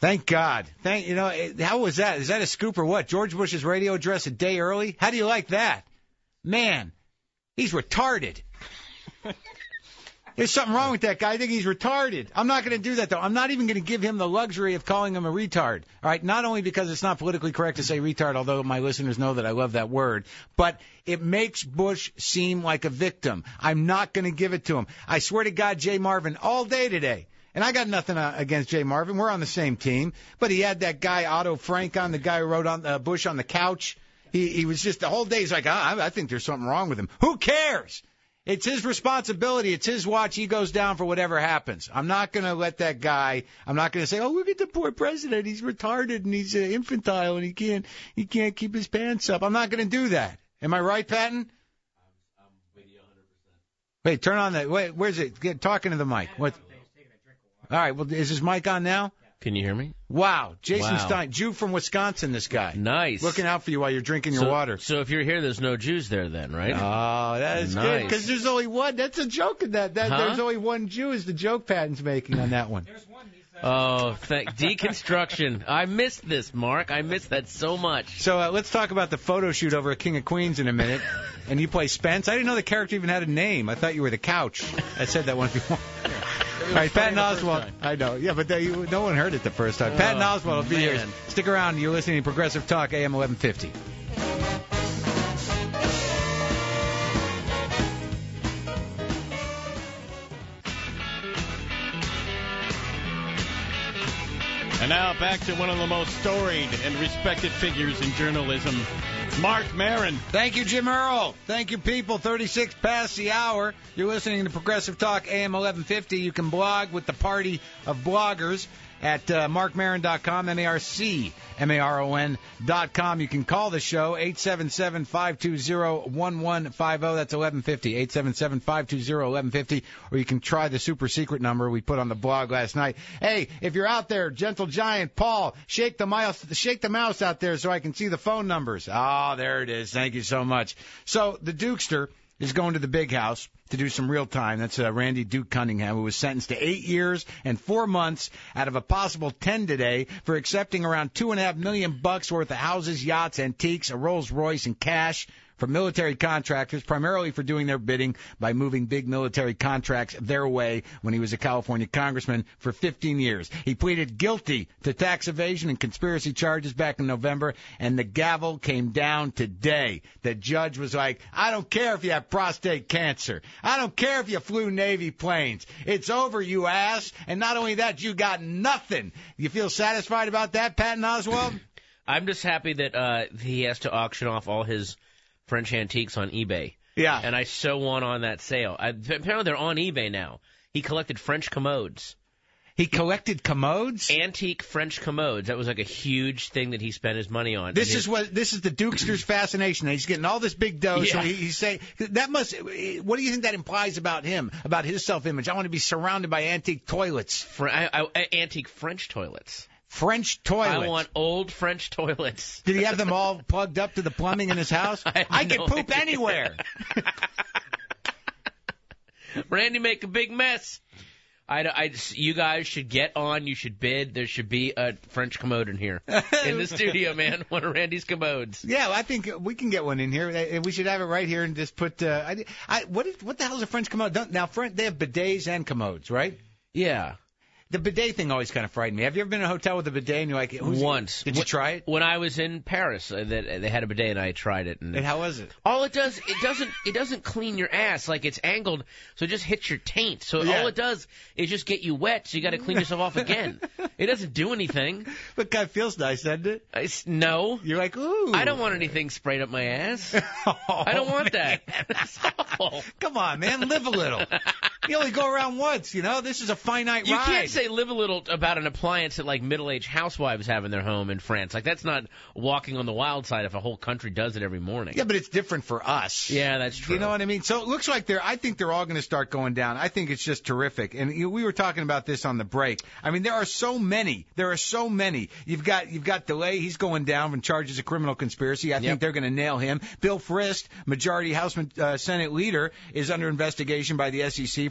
Thank God. How was that? Is that a scoop or what? George Bush's radio address a day early? How do you like that? Man, he's retarded. There's something wrong with that guy. I think he's retarded. I'm not going to do that, though. I'm not even going to give him the luxury of calling him a retard. All right, not only because it's not politically correct to say retard, although my listeners know that I love that word, but it makes Bush seem like a victim. I'm not going to give it to him. I swear to God, Jay Marvin, all day today. And I got nothing against Jay Marvin. We're on the same team. But he had that guy, Otto Frank, on, the guy who wrote on Bush on the couch. He was just the whole day, he's like, I think there's something wrong with him. Who cares? It's his responsibility. It's his watch. He goes down for whatever happens. I'm not going to let that guy. I'm not going to say, oh, look at the poor president. He's retarded and he's infantile and he can't keep his pants up. I'm not going to do that. Am I right, Patton? I'm with you 100%. Wait, turn on that. Wait, where's it? Get talking to the mic. What? All right. Well, is his mic on now? Can you hear me? Wow. Jason Stein, Jew from Wisconsin, this guy. Nice. Looking out for you while you're drinking your water. So if you're here, there's no Jews there then, right? Oh, that is good, because there's only one. That's a joke in that. There's only one Jew is the joke Patton's making on that one. There's one. Deconstruction. I missed this, Mark. I missed that so much. So let's talk about the photo shoot over at King of Queens in a minute. And you play Spence. I didn't know the character even had a name. I thought you were the couch. I said that once before. All right, Patton Oswalt. I know. Yeah, but no one heard it the first time. Patton Oswalt will be here. Stick around. You're listening to Progressive Talk, AM 1150. And now back to one of the most storied and respected figures in journalism, Mark Maron. Thank you, Jim Earl. Thank you, people. 36 past the hour. You're listening to Progressive Talk, AM 1150. You can blog with the party of bloggers at markmaron.com, MarkMaron.com. You can call the show, 877-520-1150. That's 1150, 877-520-1150. Or you can try the super secret number we put on the blog last night. Hey, if you're out there, Gentle Giant, Paul, shake the mouse out there so I can see the phone numbers. Ah, there it is. Thank you so much. So the Dukester is going to the big house to do some real time. That's Randy Duke Cunningham, who was sentenced to 8 years and 4 months out of a possible 10 today for accepting around $2.5 million worth of houses, yachts, antiques, a Rolls Royce, and cash from military contractors, primarily for doing their bidding by moving big military contracts their way when he was a California congressman for 15 years. He pleaded guilty to tax evasion and conspiracy charges back in November, and the gavel came down today. The judge was like, I don't care if you have prostate cancer. I don't care if you flew Navy planes. It's over, you ass. And not only that, you got nothing. You feel satisfied about that, Patton Oswalt? I'm just happy that he has to auction off all his French antiques on eBay. Yeah. And I so won on that sale. Apparently they're on eBay now. He collected French commodes. He collected commodes? Antique French commodes. That was like a huge thing that he spent his money on. This is the Dukester's fascination. He's getting all this big dough. Yeah. So he's saying that must. What do you think that implies about him? About his self-image? I want to be surrounded by antique toilets. Antique French toilets. French toilets. I want old French toilets. Did he have them all plugged up to the plumbing in his house? I can poop anywhere. Randy, make a big mess. You guys should get on. You should bid. There should be a French commode in here in the studio, man. One of Randy's commodes. Yeah, I think we can get one in here. We should have it right here and just put. What the hell is a French commode? Now, they have bidets and commodes, right? Yeah. The bidet thing always kind of frightened me. Have you ever been in a hotel with a bidet and you're like, once? Did you try it? When I was in Paris, they had a bidet and I tried it. And how was it? All it does, it doesn't clean your ass. Like, it's angled, so it just hits your taint. So all it does is just get you wet, so you got to clean yourself off again. It doesn't do anything. But kind of feels nice, doesn't it? No. You're like, ooh. I don't want anything sprayed up my ass. I don't want that. That's awful. Come on, man, live a little. You only go around once, you know? This is a finite ride. You can't say live a little about an appliance that, like, middle-aged housewives have in their home in France. Like, that's not walking on the wild side if a whole country does it every morning. Yeah, but it's different for us. Yeah, that's true. You know what I mean? So it looks like I think they're all going to start going down. I think it's just terrific. And we were talking about this on the break. I mean, there are so many. You've got DeLay. He's going down on charges of criminal conspiracy. I think they're going to nail him. Bill Frist, Majority House Senate leader, is under investigation by the SEC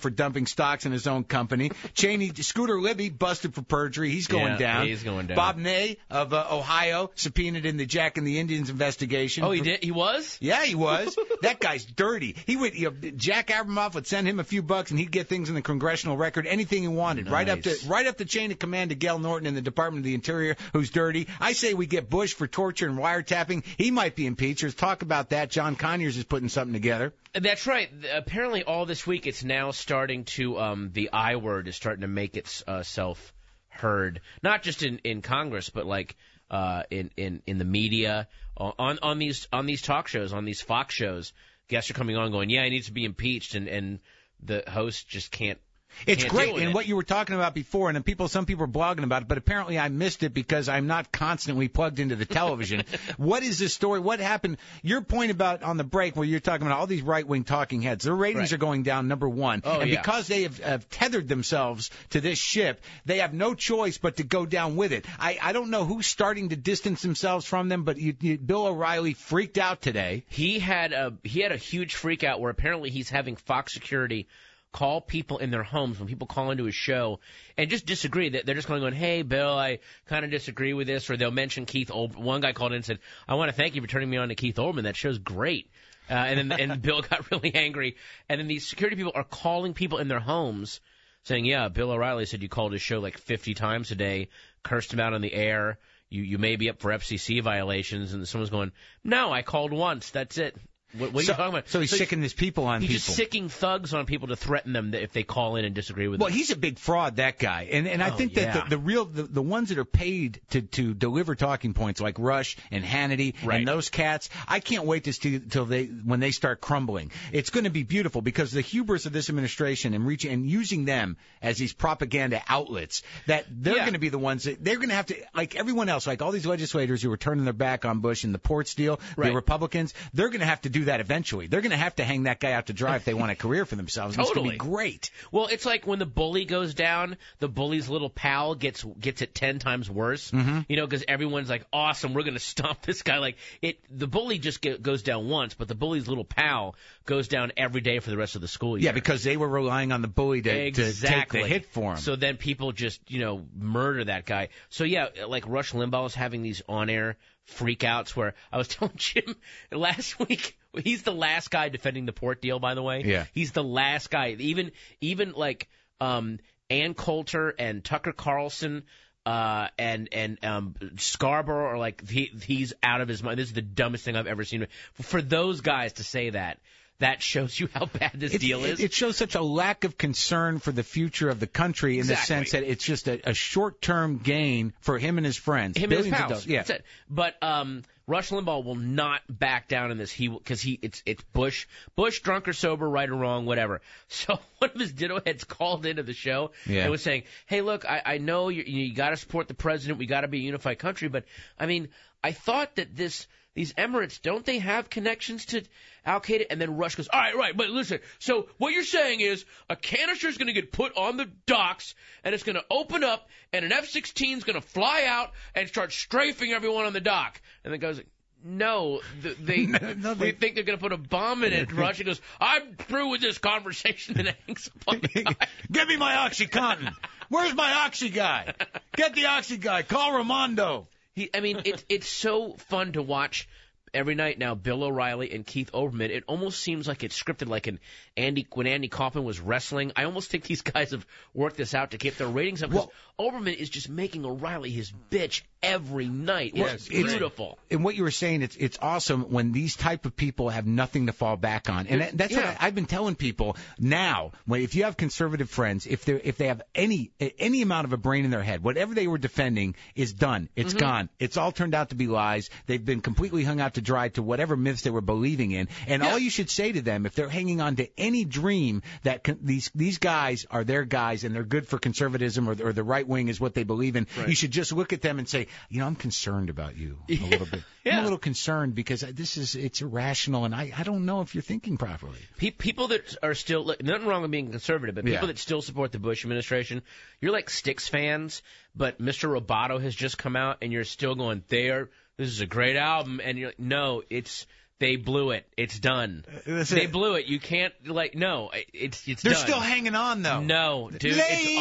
for dumping stocks in his own company. Scooter Libby busted for perjury. He's going down. He's going down. Bob Ney of Ohio subpoenaed in the Jack and the Indians investigation. Oh, he did? He was? Yeah, he was. That guy's dirty. He would, Jack Abramoff would send him a few bucks, and he'd get things in the Congressional Record, anything he wanted, Nice. right up the chain of command to Gail Norton in the Department of the Interior, who's dirty. I say we get Bush for torture and wiretapping. He might be impeached. There's talk about that. John Conyers is putting something together. That's right. Apparently, all this week, it's now starting to the I word is starting to make itself heard, not just in Congress, but like in the media, on these talk shows, on these Fox shows. Guests are coming on going, yeah, he needs to be impeached, and the host just can't. It's Can't great, deal with and it. what you were talking about before, and some people are blogging about it, but apparently I missed it because I'm not constantly plugged into the television. What is this story? What happened? Your point about on the break where you're talking about all these right-wing talking heads, their ratings Right. are going down, number one. Oh, and yeah. because they have tethered themselves to this ship, they have no choice but to go down with it. I don't know who's starting to distance themselves from them, but Bill O'Reilly freaked out today. He had a huge freak out where apparently he's having Fox security call people in their homes when people call into his show and just disagree. They're just going, hey, Bill, I kind of disagree with this, or they'll mention Keith Olbermann. One guy called in and said, I want to thank you for turning me on to Keith Olbermann. That show's great. And Bill got really angry. And then these security people are calling people in their homes saying, yeah, Bill O'Reilly said you called his show like 50 times a day, cursed him out on the air. You may be up for FCC violations. And someone's going, no, I called once. That's it. What are you talking about? So he's sicking his people on people. He's just sicking thugs on people to threaten them if they call in and disagree with Well, him. he's a big fraud, that guy, and I think that the ones that are paid to deliver talking points like Rush and Hannity Right. and those cats, I can't wait to see when they start crumbling. It's going to be beautiful because the hubris of this administration and using them as these propaganda outlets, that they're going to be the ones that they're going to have to, like everyone else, like all these legislators who are turning their back on Bush and the ports deal, Right. the Republicans, they're going to have to do that eventually. They're going to have to hang that guy out to dry if they want a career for themselves. And Totally. It's going to be great. Well, it's like when the bully goes down, the bully's little pal gets it 10 times worse. Mm-hmm. You know, because everyone's like, awesome, we're going to stomp this guy. Like the bully just goes down once, but the bully's little pal goes down every day for the rest of the school year. Yeah, because they were relying on the bully to take the hit for him. So then people just, murder that guy. So yeah, like Rush Limbaugh is having these on-air freakouts where I was telling Jim last week, he's the last guy defending the port deal, by the way. Yeah. He's the last guy. Even like Ann Coulter and Tucker Carlson and Scarborough are like he's out of his mind. This is the dumbest thing I've ever seen. For those guys to say that shows you how bad this deal is. It shows such a lack of concern for the future of the country in the sense that it's just a short-term gain for him and his friends. Him and his Billions of pals. dollars. Yeah. That's it. But Rush Limbaugh will not back down in this. It's Bush, drunk or sober, right or wrong, whatever. So one of his ditto heads called into the show and was saying, "Hey, look, I know you got to support the president. We got to be a unified country, but I mean, I thought that these Emirates, don't they have connections to Al-Qaeda?" And then Rush goes, all right, but listen, so what you're saying is a canister is going to get put on the docks, and it's going to open up, and an F-16 is going to fly out and start strafing everyone on the dock. And the guy's like, no, they think they're going to put a bomb in it. Rush goes, I'm through with this conversation, and hangs up on the guy. Give me my OxyContin. Where's my Oxy guy? Get the Oxy guy. Call Ramondo. It's so fun to watch every night now. Bill O'Reilly and Keith Olbermann. It almost seems like it's scripted, like when Andy Kaufman was wrestling. I almost think these guys have worked this out to keep their ratings up. Because Olbermann is just making O'Reilly his bitch every night. It's beautiful. And what you were saying, it's awesome when these type of people have nothing to fall back on. And that's what I've been telling people now. If you have conservative friends, if they have any amount of a brain in their head, whatever they were defending is done. It's gone. It's all turned out to be lies. They've been completely hung out to dry to whatever myths they were believing in. And all you should say to them, if they're hanging on to any dream that these guys are their guys and they're good for conservatism or the right wing is what they believe in, you should just look at them and say, I'm concerned about you a little bit. I'm a little concerned because it's irrational, and I don't know if you're thinking properly. People that are still, nothing wrong with being conservative, but people that still support the Bush administration, you're like Styx fans, but Mr. Roboto has just come out, and you're still going, this is a great album, and you're like, no, They blew it. It's done. They blew it. You can't no. It's They're done. still hanging on though. No, dude.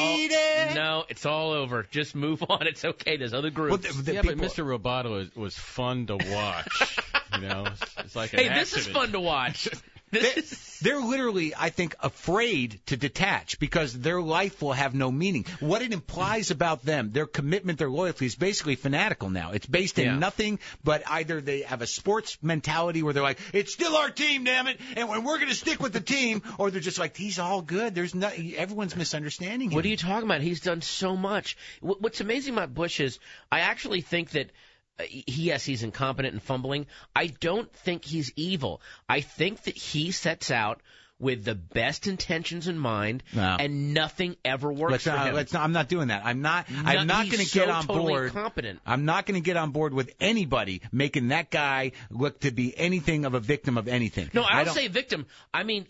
It's all over. Just move on. It's okay. There's other groups. Well, but Mr. Roboto was fun to watch. It's like an this is fun to watch. They're literally, I think, afraid to detach because their life will have no meaning. What it implies about them, their commitment, their loyalty, is basically fanatical now. It's based in nothing but either they have a sports mentality where they're like, it's still our team, damn it, and we're going to stick with the team, or they're just like, he's all good. Everyone's misunderstanding him. What are you talking about? He's done so much. What's amazing about Bush is I actually think that he's incompetent and fumbling. I don't think he's evil. I think that he sets out with the best intentions in mind, and nothing ever works for him. I'm not doing that. I'm not going to get on board. Incompetent. I'm not going to get on board with anybody making that guy look to be anything of a victim of anything. No, I don't say victim. I mean,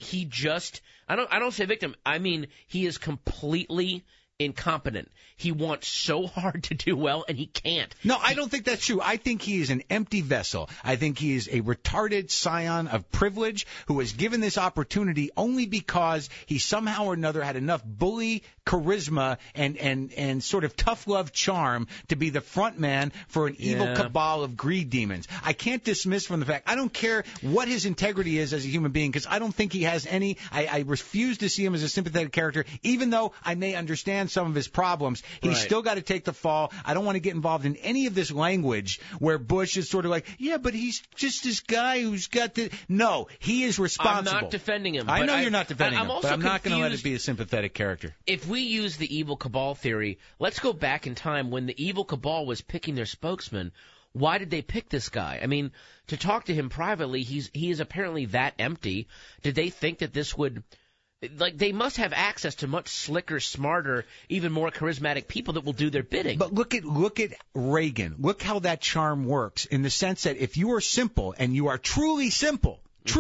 I don't say victim. I mean, he is completely incompetent. He wants so hard to do well, and he can't. No, I don't think that's true. I think he is an empty vessel. I think he is a retarded scion of privilege who was given this opportunity only because he somehow or another had enough bully charisma and sort of tough love charm to be the front man for an evil cabal of greed demons. I can't dismiss from the fact, I don't care what his integrity is as a human being, because I don't think he has any. I refuse to see him as a sympathetic character, even though I may understand some of his problems. He's still got to take the fall. I don't want to get involved in any of this language where Bush is sort of like, yeah, but he's just this guy who's got the... No, he is responsible. I'm not defending him. I know you're not defending him, but I'm not going to let it be a sympathetic character. If we use the evil cabal theory, let's go back in time when the evil cabal was picking their spokesman. Why did they pick this guy? I mean, to talk to him privately, he is apparently that empty. Did they think that this would... they must have access to much slicker, smarter, even more charismatic people that will do their bidding. But look at Reagan. Look how that charm works in the sense that if you are simple and you are truly simple,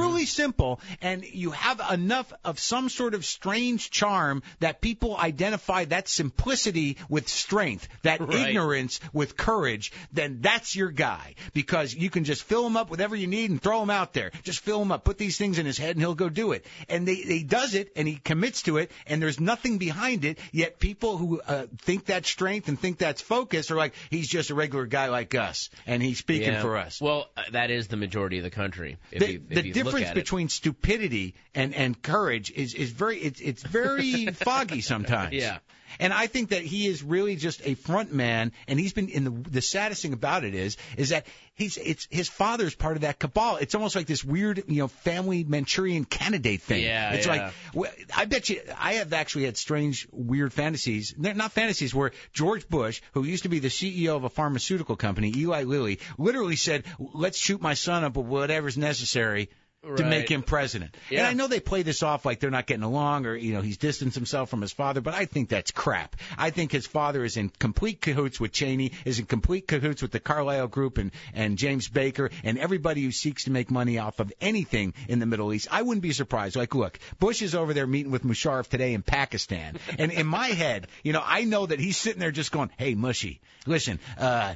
and you have enough of some sort of strange charm that people identify that simplicity with strength, that ignorance with courage, then that's your guy. Because you can just fill him up with whatever you need and throw him out there. Just fill him up, put these things in his head, and he'll go do it. And he does it, and he commits to it, and there's nothing behind it, yet people who think that's strength and think that's focus are like, he's just a regular guy like us, and he's speaking for us. Well, that is the majority of the country. The difference between stupidity and courage is very foggy sometimes. Yeah. And I think that he is really just a front man, and he's been in the saddest thing about it is that his father's part of that cabal. It's almost like this weird, family Manchurian candidate thing. Yeah, it's like, I bet you, I have actually had strange, weird fantasies. They're not fantasies, where George Bush, who used to be the CEO of a pharmaceutical company, Eli Lilly, literally said, let's shoot my son up with whatever's necessary to make him president. Yeah. And I know they play this off like they're not getting along, or, he's distanced himself from his father, but I think that's crap. I think his father is in complete cahoots with Cheney, is in complete cahoots with the Carlyle Group and James Baker and everybody who seeks to make money off of anything in the Middle East. I wouldn't be surprised. Like, look, Bush is over there meeting with Musharraf today in Pakistan. And in my head, I know that he's sitting there just going, hey, Mushy, listen, I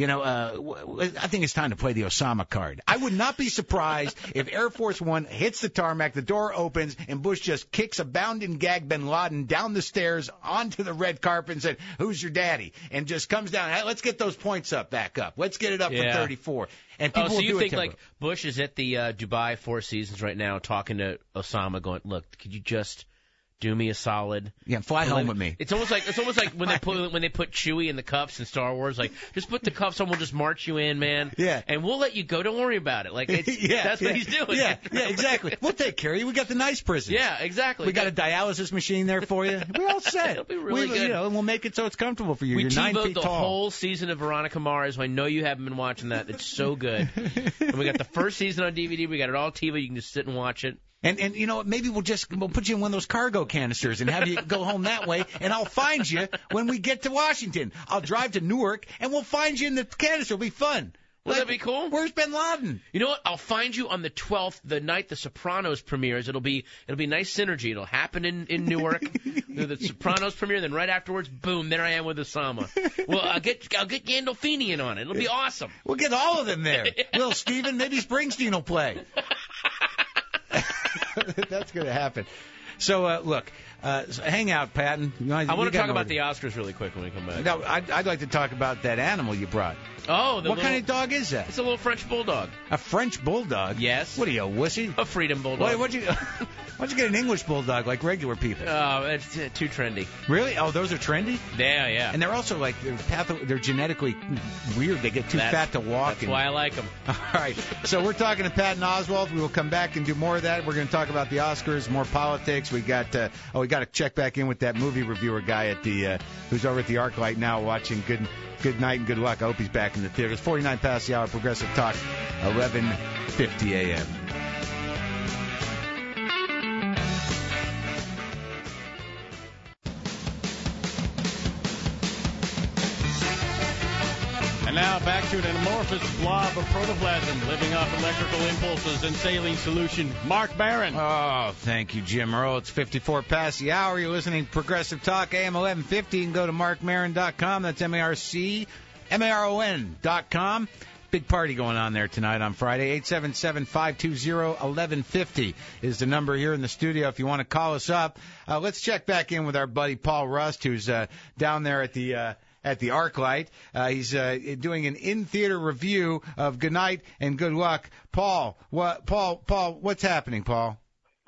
think it's time to play the Osama card. I would not be surprised if Air Force One hits the tarmac, the door opens, and Bush just kicks a bound and gag bin Laden down the stairs onto the red carpet and said, who's your daddy? And just comes down, hey, let's get those points back up. Let's get it up from 34. And people so will you do think it like Bush is at the Dubai Four Seasons right now talking to Osama going, look, could you just do me a solid? Yeah, fly home with me. It's almost like when they put Chewie in the cuffs in Star Wars. Like, just put the cuffs on, we'll just march you in, man. Yeah. And we'll let you go. Don't worry about it. Like, that's what he's doing. Yeah, exactly. We'll take care of you. We got the nice prisons. Yeah, exactly. We got a dialysis machine there for you. We're all set. It'll be really good. And we'll make it so it's comfortable for you. You're 9 feet tall. The whole season of Veronica Mars. I know you haven't been watching that. It's so good. And we got the first season on DVD. We got it all TV. You can just sit and watch it. And maybe we'll put you in one of those cargo canisters and have you go home that way, and I'll find you when we get to Washington. I'll drive to Newark, and we'll find you in the canister. It'll be fun. Would that be cool? Where's Bin Laden? You know what? I'll find you on the 12th, the night The Sopranos premieres. It'll be nice synergy. It'll happen in Newark. The Sopranos premiere, then right afterwards, boom, there I am with Osama. Well, I'll get Gandolfini in on it. It'll be awesome. We'll get all of them there. Will Steven, maybe Springsteen will play. That's going to happen. So, look, so hang out, Patton. I want to talk about the Oscars really quick when we come back. No, I'd like to talk about that animal you brought. Oh, what kind of dog is that? It's a little French bulldog. A French bulldog? Yes. What are you, a wussy? A freedom bulldog. Why'd you get an English bulldog like regular people? Oh, it's too trendy. Really? Oh, those are trendy? Yeah. And they're also like they're genetically weird. They get too fat to walk. That's why I like them. All right. So we're talking to Patton Oswalt. We will come back and do more of that. We're going to talk about the Oscars, more politics. We got to check back in with that movie reviewer guy at the who's over at the ArcLight now watching Good Night and Good Luck. I hope he's back in the theaters. 49 past the hour. Progressive Talk, 11:50 a.m. And now back to an amorphous blob of protoplasm living off electrical impulses and saline solution. Mark Barron. Oh, thank you, Jim Earl. It's 54 past the hour. You're listening to Progressive Talk, AM 1150. You can go to markmaron.com. That's MARCMARON.com. Big party going on there tonight on Friday. 877-520-1150 is the number here in the studio if you want to call us up. Let's check back in with our buddy Paul Rust, who's down there at the ArcLight. He's doing an in-theater review of Good Night and Good Luck. Paul, what's happening, Paul?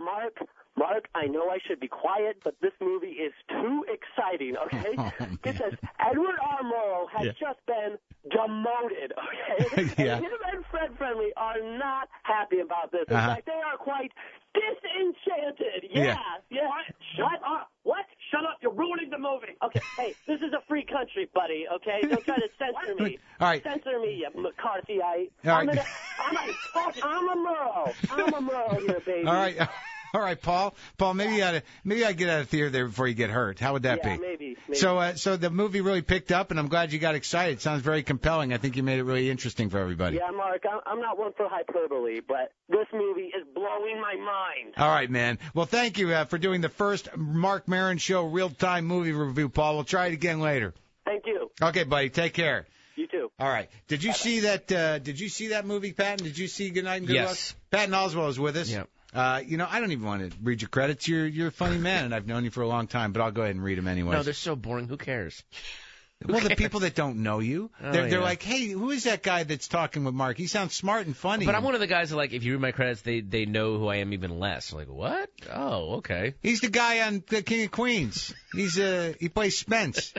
Mark, I know I should be quiet, but this movie is too exciting, okay? It says Edward R. Murrow has just been demoted, okay? Yeah. And him and Fred Friendly are not happy about this. In fact, they are quite disenchanted. Yeah. Shut up. What? Shut up. You're ruining the movie. Okay, hey, this is a free country, buddy, okay? Don't try to censor me. All right. Censor me, you McCarthyite. All right. I'm a Murrow. I'm a Murrow here, baby. All right, Paul. Paul, maybe I get out of theater there before you get hurt. How would that be? Maybe. So the movie really picked up, and I'm glad you got excited. It sounds very compelling. I think you made it really interesting for everybody. Yeah, Mark, I'm not one for hyperbole, but this movie is blowing my mind. All right, man. Well, thank you for doing the first Mark Maron Show real-time movie review, Paul. We'll try it again later. Thank you. Okay, buddy. Take care. You too. All right. Did you see that? Did you see that movie, Patton? Did you see Good Night and Good Luck? Yes. Patton Oswalt is with us. Yep. I don't even want to read your credits. You're a funny man, and I've known you for a long time, but I'll go ahead and read them anyway. No, they're so boring. Who cares? The people that don't know you, they're like, hey, who is that guy that's talking with Mark? He sounds smart and funny. But I'm one of the guys that, like, if you read my credits, they know who I am even less. Like, what? Oh, okay. He's the guy on the King of Queens. He plays Spence.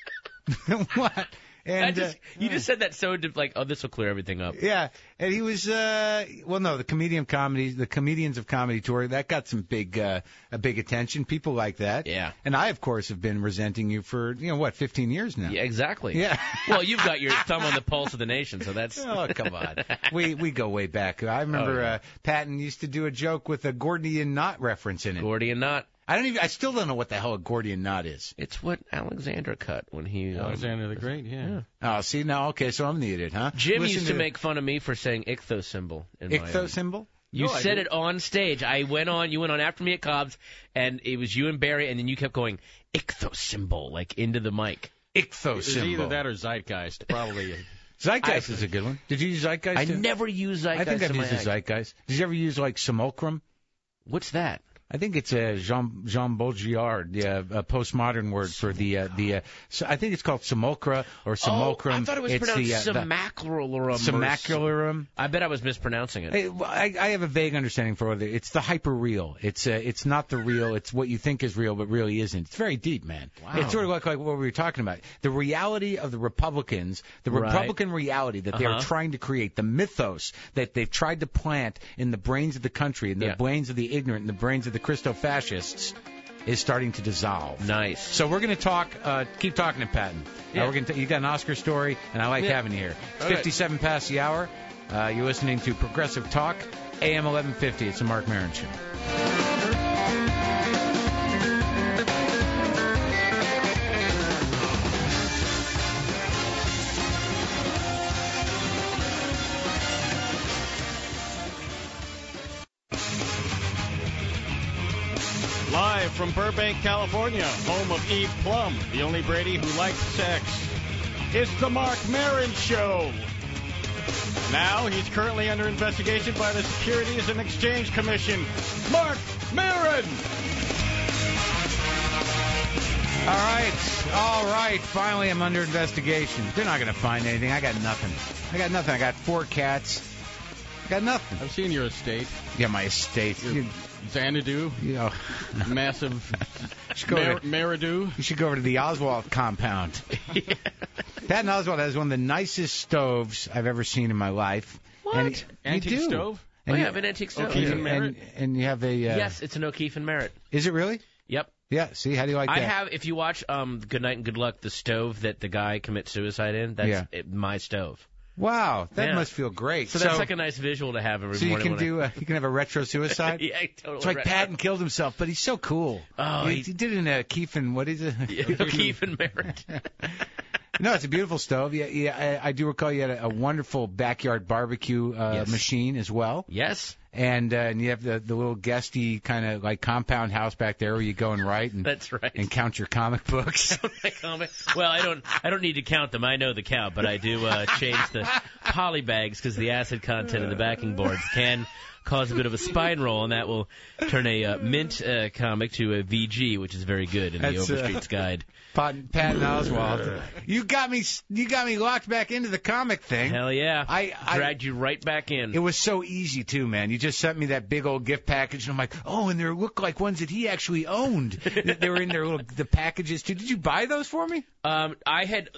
What? And you just said that so like, oh, this will clear everything up. Yeah, and he was the Comedians of Comedy tour that got some big attention. People like that. Yeah. And I, of course, have been resenting you for 15 years now. Yeah, exactly. Yeah. Well, you've got your thumb on the pulse of the nation, so that's. Oh, come on. We go way back. I remember Patton used to do a joke with a Gordian knot reference in it. Gordian knot. I still don't know what the hell a Gordian knot is. It's what Alexander cut when he. Alexander the Great, yeah. Oh, see now, okay, so I'm the idiot, huh? Jim used to make fun of me for saying ichthosymbol. Ichthosymbol? You said it on stage. You went on after me at Cobb's, and it was you and Barry, and then you kept going ichthosymbol, like into the mic. Ichthosymbol. It's either that or Zeitgeist, probably. Zeitgeist is a good one. Did you use Zeitgeist? I never used Zeitgeist. I think I've used Zeitgeist. Did you ever use like simulacrum? What's that? I think it's a Jean Baudrillard, a postmodern word for the. So I think it's called simulacra or simulacrum. Oh, I thought it was pronounced simulacrum. Simulacrum. I bet I was mispronouncing it. I have a vague understanding for whether it's the hyper real. It's not the real. It's what you think is real, but really isn't. It's very deep, man. Wow. It's sort of like what we were talking about. The reality of the Republicans, the Republican reality that they are trying to create, the mythos that they've tried to plant in the brains of the country, in the brains of the ignorant, in the brains of the Christo-fascists, is starting to dissolve. Nice. So we're going to keep talking to Patton. Yeah. You got an Oscar story, and I like having you here. It's 57 past the hour. You're listening to Progressive Talk, AM 1150. It's the Mark Maron Show. from Burbank, California, home of Eve Plum, the only Brady who likes sex. It's the Marc Maron Show. Now he's currently under investigation by the Securities and Exchange Commission. Marc Maron! All right. Finally, I'm under investigation. They're not going to find anything. I got nothing. I got 4 cats. I got nothing. I've seen your estate. Yeah, my estate. Xanadu. You know, massive Maridu. You should go over to the Oswald compound. Yeah. Pat and Oswald has one of the nicest stoves I've ever seen in my life. What? Antique stove? And you have an antique stove. O'Keefe and Merritt? And you have a... yes, it's an O'Keefe and Merritt. Is it really? Yep. Yeah, see, how do you like that? I have, if you watch Good Night and Good Luck, the stove that the guy commits suicide in, that's my stove. Wow, that must feel great. So that's like a nice visual to have every morning. So you can have a retro suicide? Yeah, totally. It's like Patton killed himself, but he's so cool. Oh, he did it in O'Keefe and what is it? O'Keefe and Merritt. No, it's a beautiful stove. Yeah, I do recall you had a wonderful backyard barbecue machine as well. Yes. And you have the little guesty kind of like compound house back there where you go and write and that's right. And count your comic books. Well, I don't need to count them. I know the count, but I do change the poly bags because the acid content of the backing boards can cause a bit of a spine roll, and that will turn a mint comic to a VG, which is very good in the Overstreet's Guide. Patton Oswalt. You got me locked back into the comic thing. Hell yeah. I dragged you right back in. It was so easy, too, man. You just sent me that big old gift package, and I'm like, oh, and they look like ones that he actually owned. They were in their the packages, too. Did you buy those for me? I had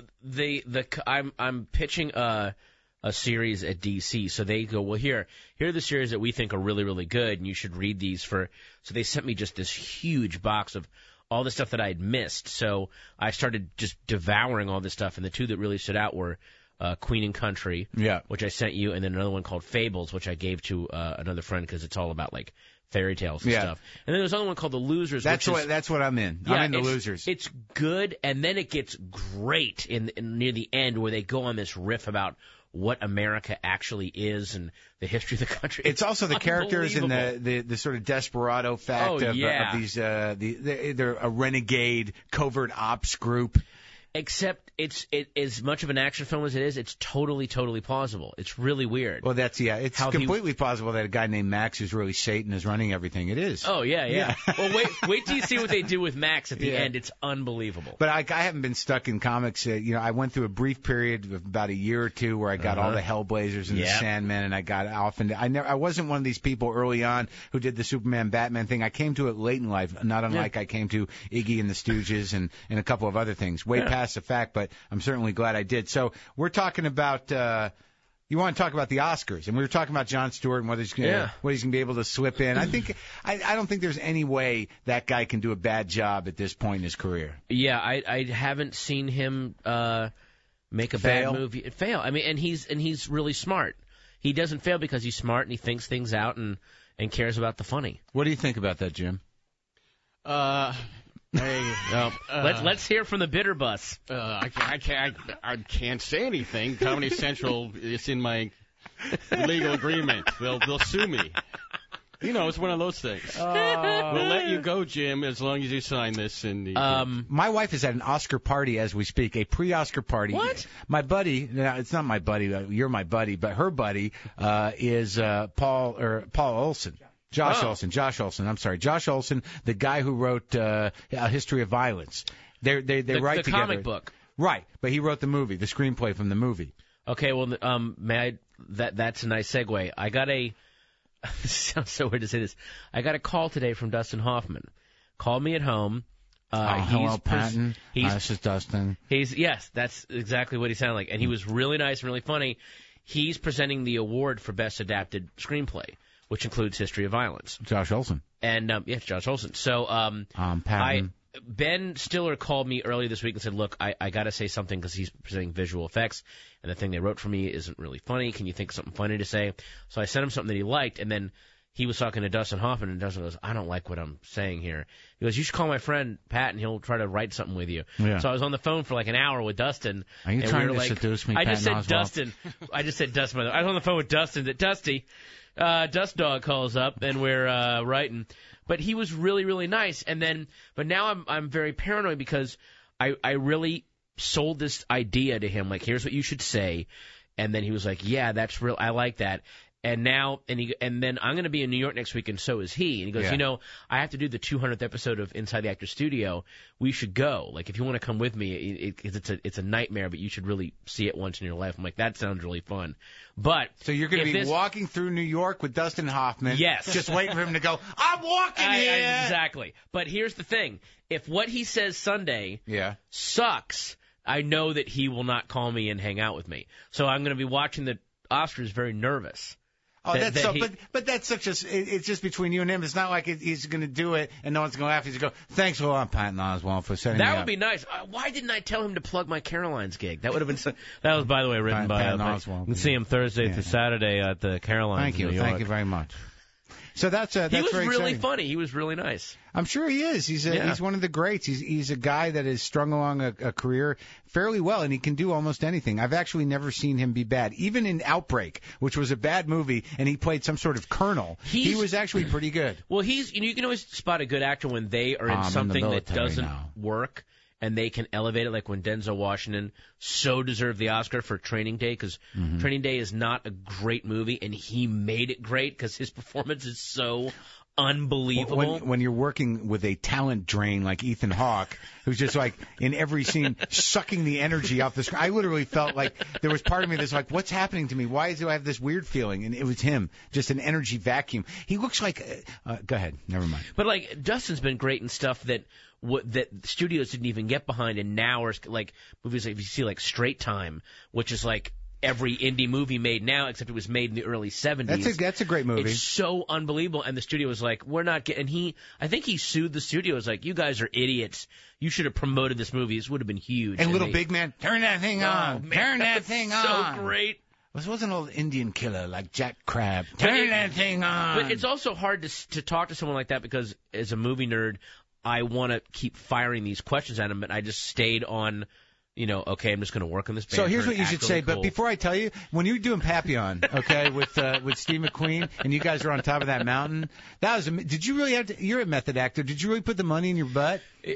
I'm pitching a series at DC, so they go, well, here are the series that we think are really, really good, and you should read these for. So they sent me just this huge box of all the stuff that I had missed. So I started just devouring all this stuff, and the 2 that really stood out were Queen and Country, which I sent you, and then another one called Fables, which I gave to another friend because it's all about like fairy tales and stuff. And then there's another one called The Losers. That's what I'm in. I'm in The Losers. It's good, and then it gets great in near the end where they go on this riff about what America actually is and the history of the country. It's also the characters and the sort of desperado fact of these. They're a renegade covert ops group. Except it as much of an action film as it is, it's totally plausible. It's really weird. Well, it's completely plausible that a guy named Max who's really Satan is running everything. It is. Oh yeah. Well, wait till you see what they do with Max at the end. It's unbelievable. But I haven't been stuck in comics. I went through a brief period of about a year or 2 where I got all the Hellblazers and the Sandman, and I got off into. I wasn't one of these people early on who did the Superman Batman thing. I came to it late in life, not unlike I came to Iggy and the Stooges and a couple of other things. Way past the fact, but I'm certainly glad I did. So we're talking about you want to talk about the Oscars, and we were talking about Jon Stewart and what he's going to be able to slip in. I think I don't think there's any way that guy can do a bad job at this point in his career. Yeah, I haven't seen him make a bad movie fail. I mean, and he's really smart. He doesn't fail because he's smart and he thinks things out and cares about the funny. What do you think about that, Jim? Let's hear from the bitter bus. I can't say anything. Comedy Central is in my legal agreement. They'll sue me. It's one of those things. We'll let you go, Jim, as long as you sign this. My wife is at an Oscar party as we speak, a pre-Oscar party. What? My buddy, it's not my buddy, you're my buddy, but her buddy is Paul Olson. Josh Olson. I'm sorry. Josh Olson, the guy who wrote A History of Violence. They write together. The comic book. Right. But he wrote the movie, the screenplay from the movie. Okay, well, that's a nice segue. I got this sounds so weird to say this. I got a call today from Dustin Hoffman. Called me at home. Hello, Patton. This is Dustin. Yes, that's exactly what he sounded like. And he was really nice and really funny. He's presenting the award for Best Adapted Screenplay, which includes History of Violence. Josh Olson. And, it's Josh Olson. So, Patton. Ben Stiller called me earlier this week and said, look, I got to say something because he's presenting visual effects, and the thing they wrote for me isn't really funny. Can you think of something funny to say? So I sent him something that he liked, and then he was talking to Dustin Hoffman, and Dustin goes, I don't like what I'm saying here. He goes, you should call my friend Pat, and he'll try to write something with you. Yeah. So I was on the phone for like an hour with Dustin. Are you trying to seduce me, I Patton just said Oswalt? Dustin. I just said Dustin. I was on the phone with Dustin. Dusty. Dust Dog calls up, and we're writing. But he was really, really nice. But now I'm very paranoid because I really sold this idea to him, like, here's what you should say. And then he was like, yeah, that's real. I like that. And then I'm going to be in New York next week, and so is he. And he goes, I have to do the 200th episode of Inside the Actors Studio. We should go. Like, if you want to come with me, it's a nightmare, but you should really see it once in your life. I'm like, that sounds really fun. But so you're going to be walking through New York with Dustin Hoffman. Yes. Just waiting for him to go, I'm walking here. Exactly. But here's the thing. If what he says Sunday sucks, I know that he will not call me and hang out with me. So I'm going to be watching the Oscars very nervous. Oh, but that's such a, it's just between you and him. It's not like he's going to do it and no one's going to laugh. He's going to go, thanks a lot, Patton Oswalt, for setting me up. That would be nice. Why didn't I tell him to plug my Caroline's gig? That would have been, that was, by the way, written by Patton Oswalt. You can see him Thursday through Saturday at the Caroline's in New York. Thank you very much. So that's he was very really exciting. Funny. He was really nice. I'm sure he is. He's one of the greats. He's a guy that has strung along a career fairly well, and he can do almost anything. I've actually never seen him be bad. Even in Outbreak, which was a bad movie, and he played some sort of colonel, he was actually pretty good. Well, you can always spot a good actor when they are in something that doesn't work. And they can elevate it, like when Denzel Washington so deserved the Oscar for Training Day, because Training Day is not a great movie, and he made it great because his performance is so unbelievable. When you're working with a talent drain like Ethan Hawke, who's just like in every scene sucking the energy off the screen, I literally felt like there was part of me that's like, what's happening to me? Why do I have this weird feeling? And it was him, just an energy vacuum. He looks like. Go ahead, never mind. But like Dustin's been great in stuff that studios didn't even get behind, and now are like movies like, if you see like Straight Time, which is like every indie movie made now, except it was made in the early 70s. That's a great movie. It's so unbelievable, and the studio was like, we're not getting. I think he sued the studio. It was like, you guys are idiots. You should have promoted this movie. This would have been huge. And Little Big Man, turn that thing on. Turn that thing on. So great. This wasn't an old Indian killer like Jack Crab. Turn that thing on. But it's also hard to talk to someone like that, because as a movie nerd, I want to keep firing these questions at him, but I just stayed on, okay, I'm just going to work on this band. So here's what you should say, cool. But before I tell you, when you were doing Papillon, okay, with Steve McQueen, and you guys were on top of that mountain, that was, did you really have to, you're a method actor, did you really put the money in your butt?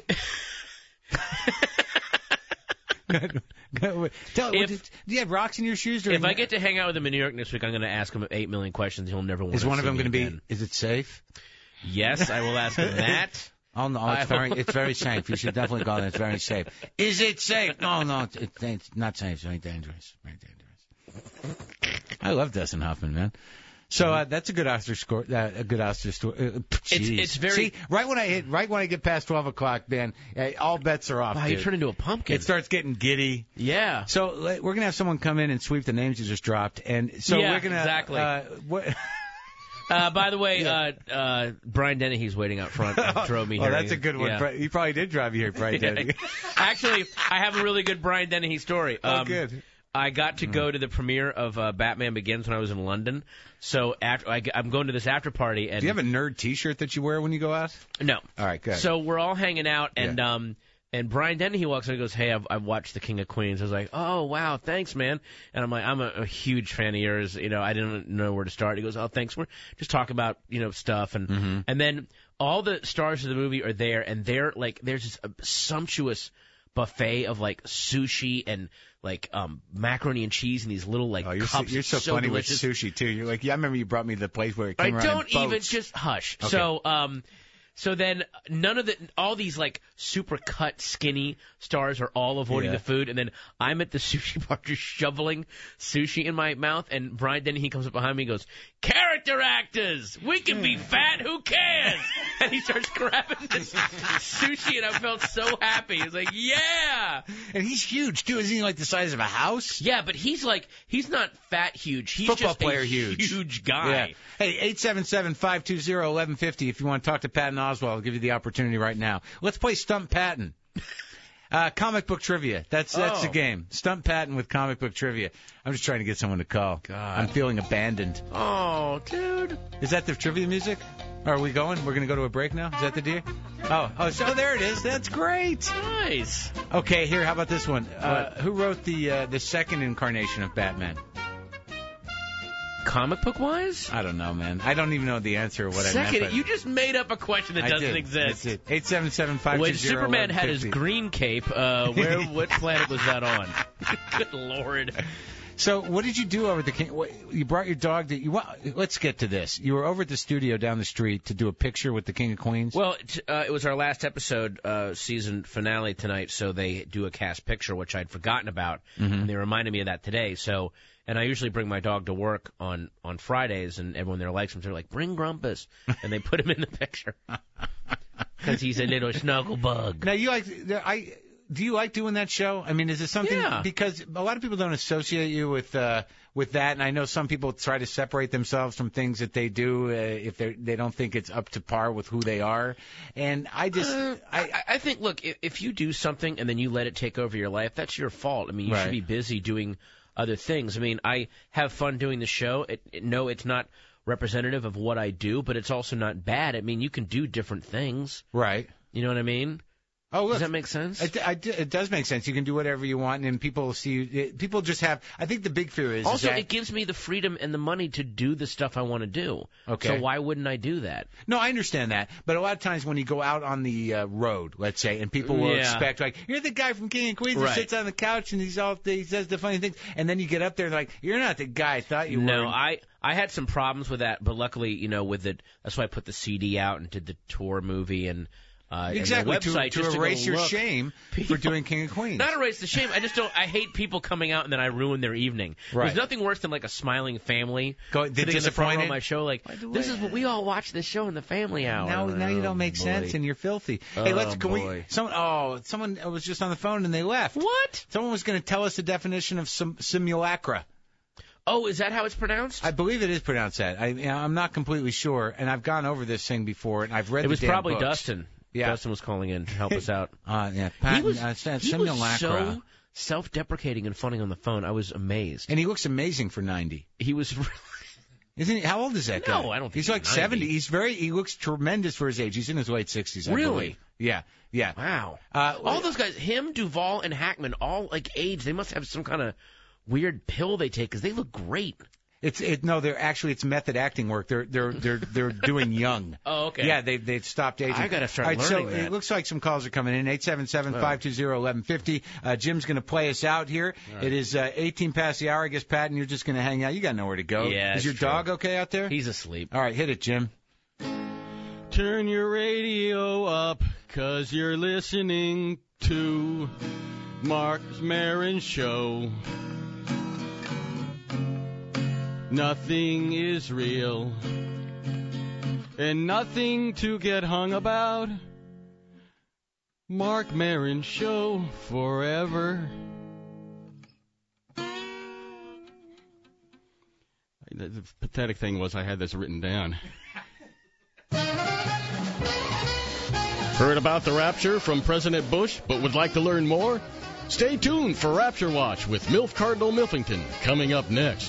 Do you have rocks in your shoes? If I get to hang out with him in New York next week, I'm going to ask him 8 million questions. He'll never want to. Is one of them going to be, again. Is it safe? Yes, I will ask him that. Oh, no, it's very safe. You should definitely go there. It's very safe. Is it safe? No, it's not safe. It's very dangerous. Very dangerous. I love Dustin Hoffman, man. So that's a good Oscar score. A good Oscar story. It's very. See, right when I get past 12 o'clock, man, all bets are off. Wow, you turn into a pumpkin. It starts getting giddy. Yeah. So we're gonna have someone come in and sweep the names you just dropped, and so we're gonna exactly. By the way, Brian Dennehy's waiting out front. Drove me here. Oh, that's a good one. Yeah. He probably did drive you here, Brian Dennehy. Actually, I have a really good Brian Dennehy story. Good. I got to go to the premiere of Batman Begins when I was in London. So I'm going to this after party. And do you have a nerd T-shirt that you wear when you go out? No. All right, good. So we're all hanging out, and Brian Dennehy walks in and goes, "Hey, I've watched The King of Queens." I was like, "Oh, wow, thanks, man." And I'm like, "I'm a huge fan of yours. I didn't know where to start." He goes, "Oh, thanks. We're just talking about stuff." And and then all the stars of the movie are there, and they're like, there's this sumptuous buffet of like sushi and like macaroni and cheese in these little cups. You're so funny delicious. with sushi too. You're like, yeah, I remember you brought me the place where it came around in boats. I don't even just hush. Okay. So then all these like super cut skinny stars are all avoiding the food, and then I'm at the sushi bar just shoveling sushi in my mouth, and Brian Dennehy comes up behind me and goes, "Character actors, we can be fat, who cares?" And he starts grabbing this sushi, and I felt so happy. He's like, "Yeah!" And he's huge too. Isn't he like the size of a house? Yeah, but he's not fat huge. He's football just player a huge guy. Yeah. Hey, 877-520-1150. If you want to talk to Patton Oswalt, I'll give you the opportunity right now. Let's play Stump Patton. Comic book trivia. That's the game. Stump Patton with comic book trivia. I'm just trying to get someone to call. God. I'm feeling abandoned. Oh, dude. Is that the trivia music? Are we going? We're going to go to a break now? Is that the deal? Oh, so there it is. That's great. Nice. Okay, here, how about this one? Who wrote the second incarnation of Batman? Comic book wise? I don't know, man. I don't even know the answer of what I meant. Second, you just made up a question that doesn't exist. That's it. 877-520-1150. When Superman had his green cape, what planet was that on? Good Lord. So, what did you do over at the King? You brought your dog to. Let's get to this. You were over at the studio down the street to do a picture with the King of Queens. Well, it was our last episode, season finale tonight. So they do a cast picture, which I'd forgotten about, and they reminded me of that today. So, and I usually bring my dog to work on Fridays, and everyone there likes him. So they're like, "Bring Grumpus," and they put him in the picture because he's a little snuggle bug. Now, do you like doing that show? I mean, is it something? Yeah. Because a lot of people don't associate you with that, and I know some people try to separate themselves from things that they do if they don't think it's up to par with who they are. And I think, look, if you do something and then you let it take over your life, that's your fault. I mean, you should be busy doing other things. I mean, I have fun doing the show. No, it's not representative of what I do, but it's also not bad. I mean, you can do different things. Right. You know what I mean? Oh, look, does that make sense? It does make sense. You can do whatever you want, and people see you. People just have. I think the big fear is also that, it gives me the freedom and the money to do the stuff I want to do. Okay. So why wouldn't I do that? No, I understand that, but a lot of times when you go out on the road, let's say, and people will expect like you're the guy from King of Queens who sits on the couch and he says the funny things, and then you get up there and like you're not the guy I thought you were. No, I had some problems with that, but luckily, with it, that's why I put the CD out and did the tour movie and. Exactly, website to erase your shame for doing King of Queens. Not erase the shame. I hate people coming out and then I ruin their evening. Right. There's nothing worse than like a smiling family sitting in the front row of my show like, this is what we all watch this show in the family hour. Now you don't make sense and you're filthy. Hey, someone was just on the phone and they left. What? Someone was going to tell us the definition of simulacra. Oh, is that how it's pronounced? I believe it is pronounced that. I'm not completely sure, and I've gone over this thing before, and I've read the damn books. It was probably Dustin. Yeah. Dustin was calling in to help us out. He was so self-deprecating and funny on the phone. I was amazed. And he looks amazing for 90. He was really... Isn't he? How old is that guy? No, I don't think he's like 90. 70. He looks tremendous for his age. He's in his late 60s, I believe. Yeah. Wow. All those guys, him, Duvall, and Hackman, all like age. They must have some kind of weird pill they take because they look great. It's method acting work. They're doing young. Oh, okay. Yeah, they've stopped aging. I gotta start learning so that. It looks like some calls are coming in. 877-520-1150. Jim's gonna play us out here. Right. It is 18 past the hour. I guess Patton, you're just gonna hang out. You got nowhere to go. Yeah. Is your dog okay out there? He's asleep. All right, hit it, Jim. Turn your radio up, 'cause you're listening to Mark Maron Show. Nothing is real, and nothing to get hung about. Mark Maron Show forever. The pathetic thing was I had this written down. Heard about the rapture from President Bush, but would like to learn more? Stay tuned for Rapture Watch with MILF Cardinal Milfington, coming up next.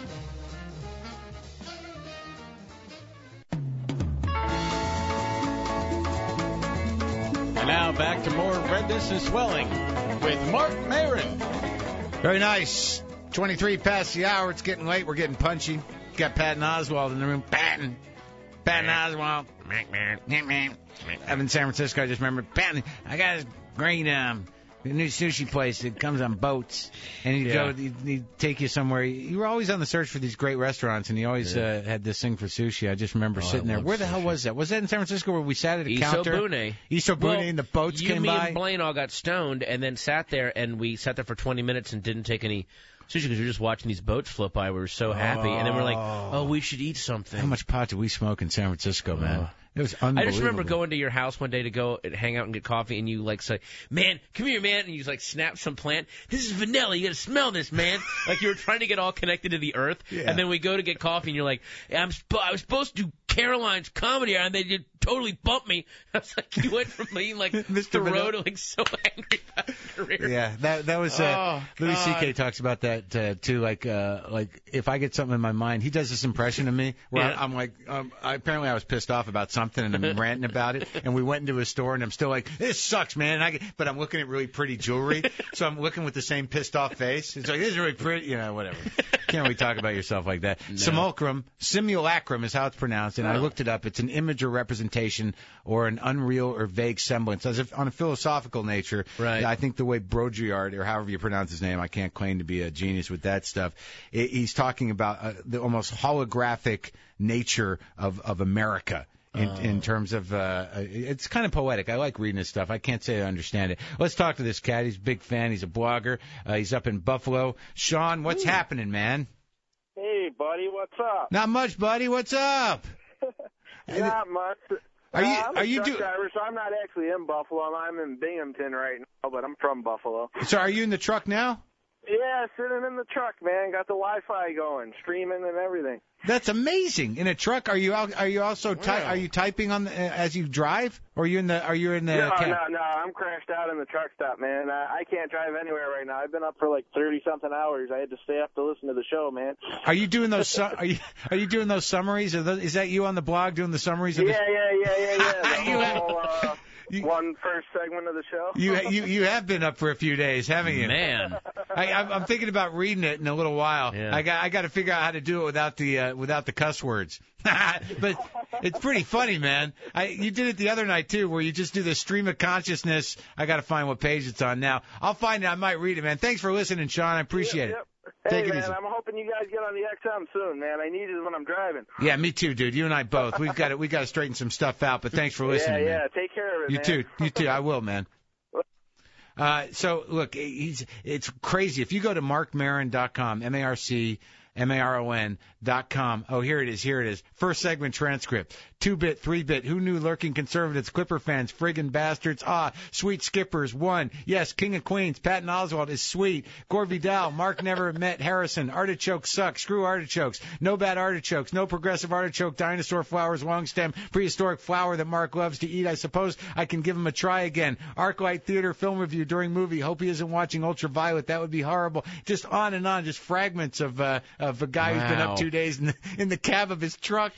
Now back to more redness and swelling with Mark Maron. Very nice. 23 past the hour. It's getting late. We're getting punchy. Got Patton Oswalt in the room. Patton Oswalt. I'm in San Francisco. I just remembered. Patton, I got a great new sushi place that comes on boats, and he'd take you somewhere. You were always on the search for these great restaurants, and he always had this thing for sushi. I just remember sitting there. Where the hell was that? Was that in San Francisco where we sat at a counter? Isobune, and the boats came by? Me and Blaine all got stoned and then sat there, and we sat there for 20 minutes and didn't take any sushi because we were just watching these boats flip by. We were so happy, and then we're like, we should eat something. How much pot did we smoke in San Francisco, man? It was unbelievable. I just remember going to your house one day to go and hang out and get coffee, and you like say, "Man, come here, man," and you like snap some plant. This is vanilla. You got to smell this, man. Like you were trying to get all connected to the earth. Yeah. And then we go to get coffee, and you're like, I was supposed to do Caroline's Comedy Hour, and they did totally bump me. I was like, you went from being like Mr. Rowe to like so angry about your career. Yeah, that was Louis C.K. talks about that too. Like if I get something in my mind, he does this impression of me where I'm like, apparently I was pissed off about something and I'm ranting about it. And we went into a store and I'm still like, this sucks, man. But I'm looking at really pretty jewelry, so I'm looking with the same pissed off face. It's like, this is really pretty, whatever. Can't really talk about yourself like that. No. Simulacrum is how it's pronounced, and I looked it up. It's an image or representation or an unreal or vague semblance. As if on a philosophical nature, right. I think the way Baudrillard, or however you pronounce his name, I can't claim to be a genius with that stuff, he's talking about the almost holographic nature of America. In terms of, it's kind of poetic. I like reading his stuff. I can't say I understand it. Let's talk to this cat. He's a big fan. He's a blogger. He's up in Buffalo. Sean, what's happening, man? Hey, buddy, what's up? Not much, buddy. What's up? Not much. I'm a truck driver, so I'm not actually in Buffalo. I'm in Binghamton right now, but I'm from Buffalo. So are you in the truck now? Yeah, sitting in the truck, man. Got the Wi-Fi going, streaming and everything. That's amazing. In a truck, are you also are you typing on as you drive, or are you in the No, I'm crashed out in the truck stop, man. I can't drive anywhere right now. I've been up for like 30-something hours. I had to stay up to listen to the show, man. Are you doing those are you doing those summaries? Is that you on the blog doing the summaries of Yeah. One first segment of the show. You have been up for a few days, haven't you? Man, I'm thinking about reading it in a little while. Yeah. I got to figure out how to do it without the cuss words. But it's pretty funny, man. You did it the other night too, where you just do the stream of consciousness. I got to find what page it's on now. I'll find it. I might read it, man. Thanks for listening, Sean. I appreciate it. Hey, man, I'm hoping you guys get on the XM soon, man. I need it when I'm driving. Yeah, me too, dude. You and I both. We got to straighten some stuff out. But thanks for listening. Yeah. Man. Take care of it. You too. I will, man. So look, it's crazy. If you go to markmaron.com, MarcMaron.com. Oh, here it is. First segment transcript. 2-bit, 3-bit. Who knew lurking conservatives, Clipper fans, friggin' bastards? Sweet skippers. 1. Yes, King of Queens. Patton Oswalt is sweet. Gore Vidal. Mark never met Harrison. Artichokes suck. Screw artichokes. No bad artichokes. No progressive artichoke. Dinosaur flowers. Long stem. Prehistoric flower that Mark loves to eat. I suppose I can give him a try again. Arclight Theater film review during movie. Hope he isn't watching Ultraviolet. That would be horrible. Just on and on. Just fragments of a guy who's been up 2 days in the cab of his truck.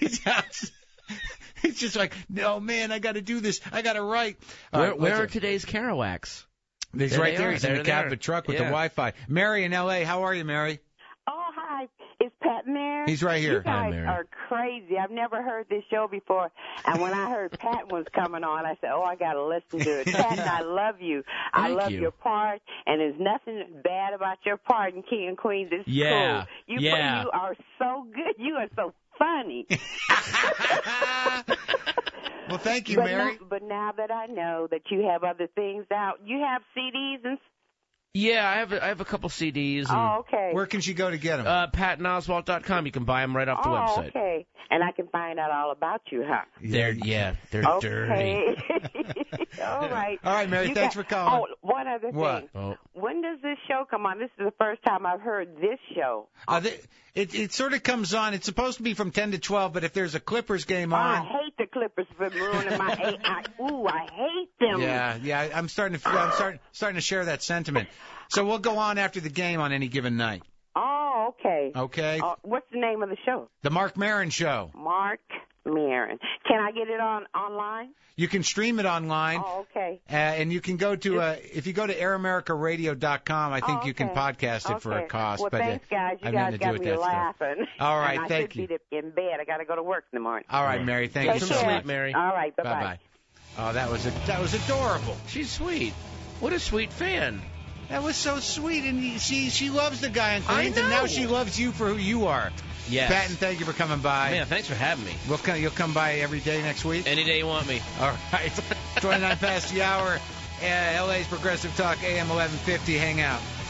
He's just like, no, man, I got to do this. I got to write. Where are today's Kerouacs? He's right there. He's in the cab of the truck with the Wi-Fi. Mary in L.A., how are you, Mary? Oh, hi. It's Pat Marin. He's right here. You guys are crazy. I've never heard this show before. And when I heard Pat was coming on, I said, I got to listen to it. Pat, I love you. I love your part. And there's nothing bad about your part in King and Queens. It's cool. You are so good. You are so funny. Well, thank you, Mary. But now that I know that you have other things out, you have CDs and Yeah, I have a couple CDs. And, okay. Where can she go to get them? PattonOswalt.com. You can buy them right off the website. Okay. And I can find out all about you, huh? They're dirty. All right. All right, Mary, thanks for calling. Oh, one other thing. Oh. When does this show come on? This is the first time I've heard this show. It sort of comes on. It's supposed to be from 10 to 12, but if there's a Clippers game on. I hate the Clippers for ruining my I hate them. Yeah. I'm starting to share that sentiment. So we'll go on after the game on any given night. Oh, okay. Okay. What's the name of the show? The Mark Maron Show. Mark Maron. Can I get it online? You can stream it online. Oh, okay. And you can go to if you go to AirAmericaRadio.com, I think you can podcast it for a cost. Well, thanks, guys. You guys got me laughing. All right, thank you. I should be in bed. I got to go to work in the morning. All right, Mary. Thank you so much. Sweet, Mary. All right. Bye bye. Oh, that was adorable. She's sweet. What a sweet fan. That was so sweet, and she loves the guy in Queens, and now she loves you for who you are. Yes. Patton, thank you for coming by. Man, thanks for having me. You'll come by every day next week? Any day you want me. All right. 29 past the hour. LA's Progressive Talk, AM 1150. Hang out.